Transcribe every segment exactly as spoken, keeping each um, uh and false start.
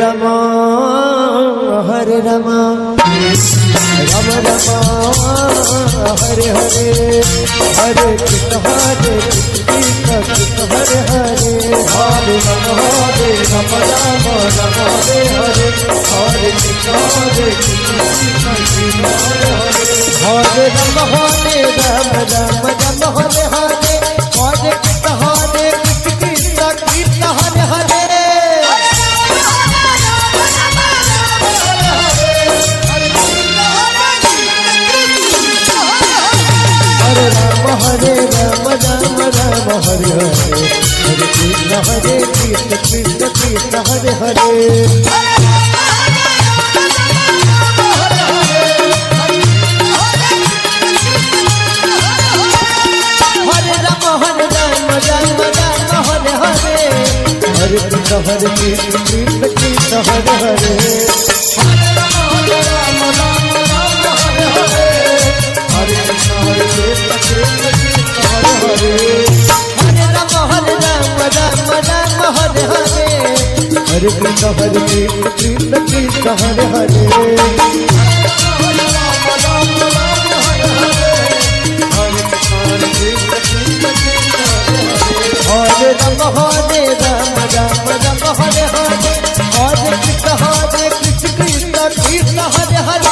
Ram Hare Ram Ram Ram Hare Hare Hare Krishna Hare Krishna Krishna Hare Hare Hare Ram Hare Ram Ram Ram Hare Hare Hare Krishna Hare Krishna Krishna Hare Hare Hare Ram Hare Ram Ram Ram Hare Hare Hare Krishna Hare Krishna Krishna Hare Hare Hare Ram Ram Ram Hare Hare Hare Krishna Hare Krishna Krishna Krishna Hare Hare Hare Ram Hare Ram Ram Ram Hare Hare Hare Krishna Hare Krishna Krishna Krishna Hare Hare Hare Ram Hare Ram Ram Ram Hare Hare Hare Krishna Hare Krishna Krishna Hare Hare Hare Ram Hare Ram Ram Ram Hare Hare Hare Krishna Hare Krishna Krishna Krishna Hare Hare Hare Ram Ram Ram Hare Hare Hare Krishna Hare Krishna Krishna Krishna Hare Ram Hare Ram Ram Ram Hare Hare Hare Krishna Hare Krishna Krishna Krishna Hare Hare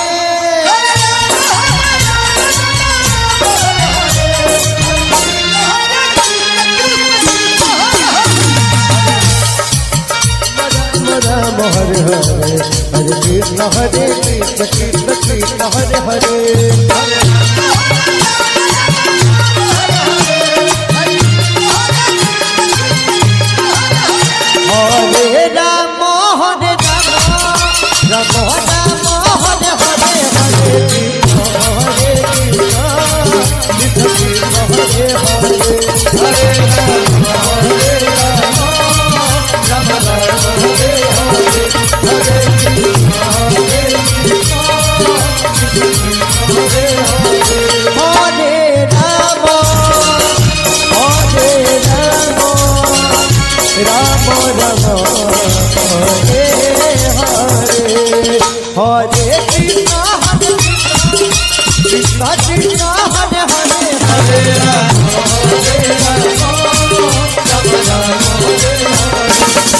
Ram Hare Hare Hare Krishna Hare Krishna Krishna Krishna Hare Hare Hare Ram Hare Ram Ram Ram Hare Hare Hare Krishna Hare Krishna Krishna Krishna Hare Hare Hare Ram Hare Ram Ram Ram Hare Hare Hare Krishna Hare Krishna Hare Hare Hare Ram Hare Ram Ram Ram Hare Hare Hare Krishna Hare Krishna Krishna Hare Hare Hare Ram Hare Ram Ram Ram Hare Hare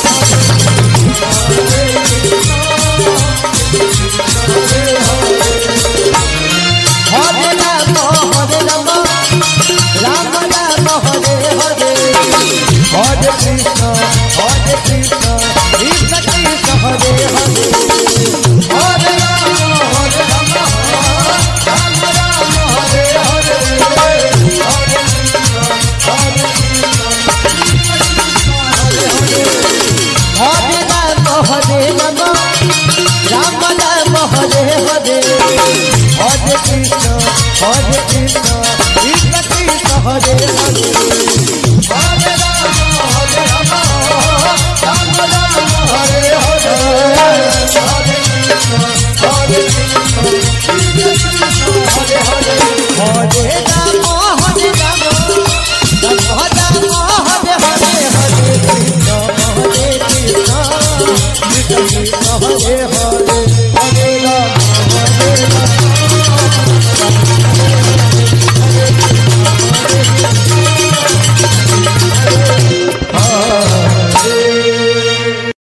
Hare Ram Hare Ram Ram Ram Hare Hare Hare Krishna Hare Krishna Krishna Krishna Hare Hare Hare Ram Hare Ram Ram Ram Hare Hare Hare Krishna Hare Krishna Hare Hare Hare Ram Hare Ram Ram Ram Hare Hare Hare Krishna Hare Krishna Krishna Krishna Hare Hare